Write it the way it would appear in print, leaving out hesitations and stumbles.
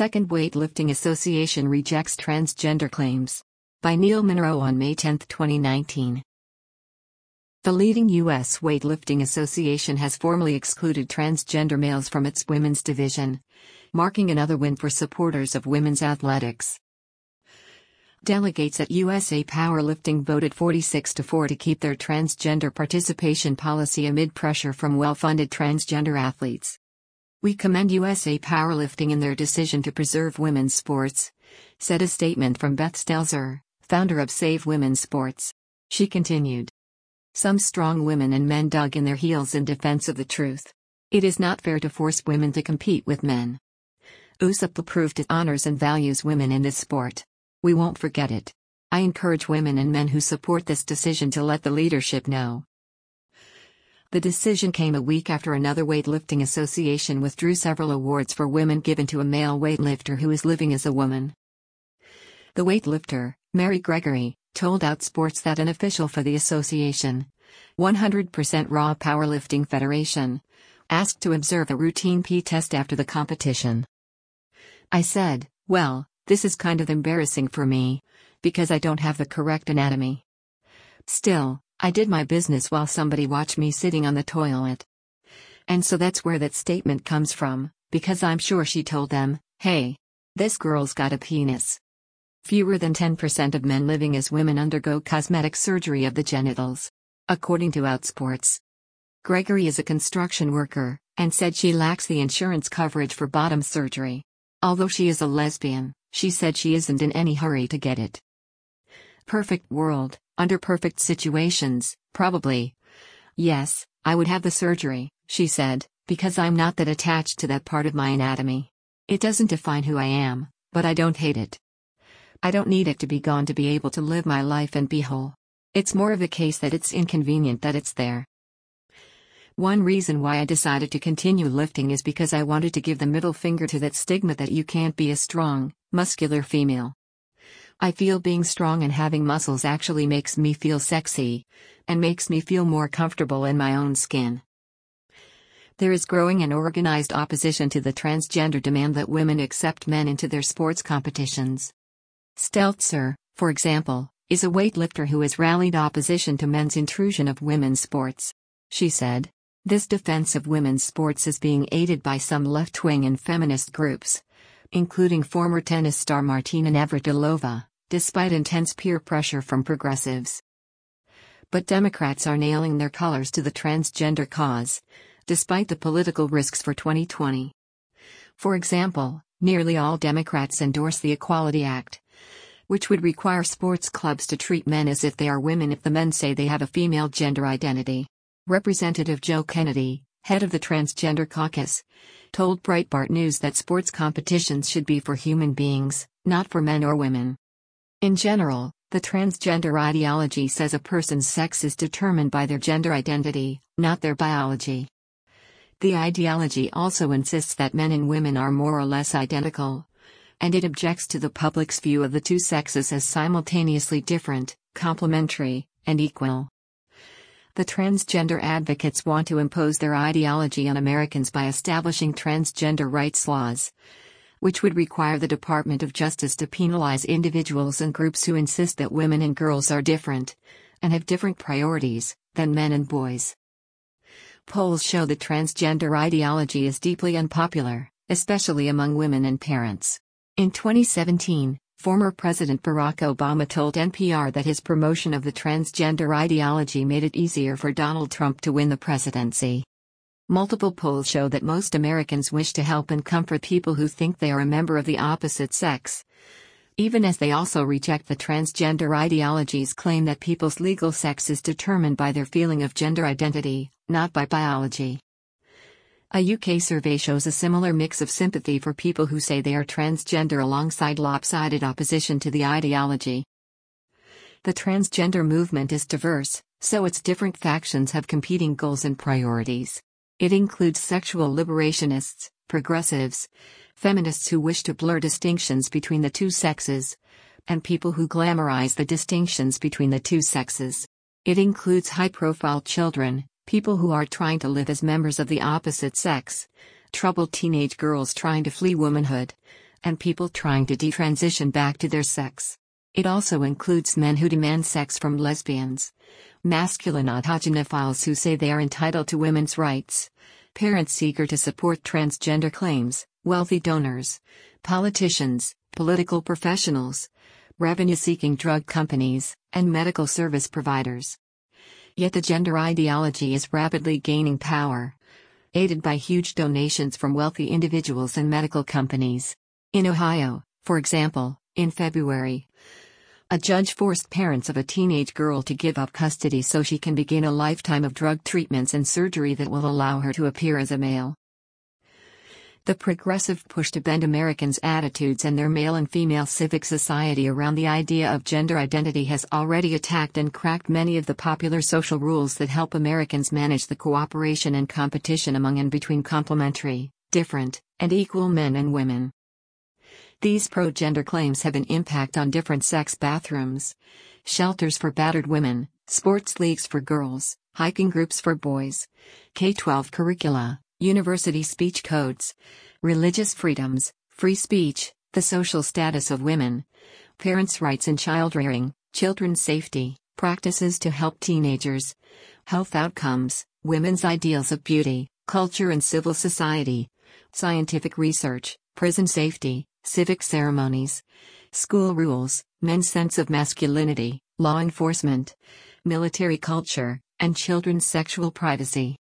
Second Weightlifting Association rejects transgender claims. By Neil Monroe on May 10, 2019. The leading U.S. weightlifting association has formally excluded transgender males from its women's division, marking another win for supporters of women's athletics. Delegates at USA Powerlifting voted 46-4 to keep their transgender participation policy amid pressure from well-funded transgender athletes. "We commend USA Powerlifting in their decision to preserve women's sports," said a statement from Beth Stelzer, founder of Save Women's Sports. She continued. Some strong women and men dug in their heels in defense of the truth. It is not fair to force women to compete with men. USAPL proved it honors and values women in this sport. We won't forget it. I encourage women and men who support this decision to let the leadership know. The decision came a week after another weightlifting association withdrew several awards for women given to a male weightlifter who is living as a woman. The weightlifter, Mary Gregory, told Outsports that an official for the association, 100% Raw Powerlifting Federation, asked to observe a routine pee test after the competition. "I said, well, this is kind of embarrassing for me, because I don't have the correct anatomy. Still, I did my business while somebody watched me sitting on the toilet." And so that's where that statement comes from, because I'm sure she told them, hey, this girl's got a penis. Fewer than 10% of men living as women undergo cosmetic surgery of the genitals, according to Outsports. Gregory is a construction worker, and said she lacks the insurance coverage for bottom surgery. Although she is a lesbian, she said she isn't in any hurry to get it. Perfect world, under perfect situations, probably. Yes, I would have the surgery, she said, because I'm not that attached to that part of my anatomy. It doesn't define who I am, but I don't hate it. I don't need it to be gone to be able to live my life and be whole. It's more of a case that it's inconvenient that it's there. One reason why I decided to continue lifting is because I wanted to give the middle finger to that stigma that you can't be a strong, muscular female. I feel being strong and having muscles actually makes me feel sexy, and makes me feel more comfortable in my own skin. There is growing and organized opposition to the transgender demand that women accept men into their sports competitions. Stelzer, for example, is a weightlifter who has rallied opposition to men's intrusion of women's sports. She said, "This defense of women's sports is being aided by some left-wing and feminist groups, including former tennis star Martina Navratilova, despite intense peer pressure from progressives." But Democrats are nailing their colors to the transgender cause, despite the political risks for 2020. For example, nearly all Democrats endorse the Equality Act, which would require sports clubs to treat men as if they are women if the men say they have a female gender identity. Representative Joe Kennedy, head of the Transgender Caucus, told Breitbart News that sports competitions should be for human beings, not for men or women. In general, the transgender ideology says a person's sex is determined by their gender identity, not their biology. The ideology also insists that men and women are more or less identical, and it objects to the public's view of the two sexes as simultaneously different, complementary, and equal. The transgender advocates want to impose their ideology on Americans by establishing transgender rights laws, which would require the Department of Justice to penalize individuals and groups who insist that women and girls are different, and have different priorities, than men and boys. Polls show that transgender ideology is deeply unpopular, especially among women and parents. In 2017, former President Barack Obama told NPR that his promotion of the transgender ideology made it easier for Donald Trump to win the presidency. Multiple polls show that most Americans wish to help and comfort people who think they are a member of the opposite sex, even as they also reject the transgender ideology's claim that people's legal sex is determined by their feeling of gender identity, not by biology. A UK survey shows a similar mix of sympathy for people who say they are transgender alongside lopsided opposition to the ideology. The transgender movement is diverse, so its different factions have competing goals and priorities. It includes sexual liberationists, progressives, feminists who wish to blur distinctions between the two sexes, and people who glamorize the distinctions between the two sexes. It includes high-profile children, people who are trying to live as members of the opposite sex, troubled teenage girls trying to flee womanhood, and people trying to detransition back to their sex. It also includes men who demand sex from lesbians, masculine autogenophiles who say they are entitled to women's rights, parents eager to support transgender claims, wealthy donors, politicians, political professionals, revenue-seeking drug companies, and medical service providers. Yet the gender ideology is rapidly gaining power, aided by huge donations from wealthy individuals and medical companies. In Ohio, for example, in February, a judge forced parents of a teenage girl to give up custody so she can begin a lifetime of drug treatments and surgery that will allow her to appear as a male. The progressive push to bend Americans' attitudes and their male and female civic society around the idea of gender identity has already attacked and cracked many of the popular social rules that help Americans manage the cooperation and competition among and between complementary, different, and equal men and women. These pro-gender claims have an impact on different sex bathrooms, shelters for battered women, sports leagues for girls, hiking groups for boys, K-12 curricula, university speech codes, religious freedoms, free speech, the social status of women, parents' rights in child-rearing, children's safety, practices to help teenagers, health outcomes, women's ideals of beauty, culture and civil society, scientific research, prison safety, civic ceremonies, school rules, men's sense of masculinity, law enforcement, military culture, and children's sexual privacy.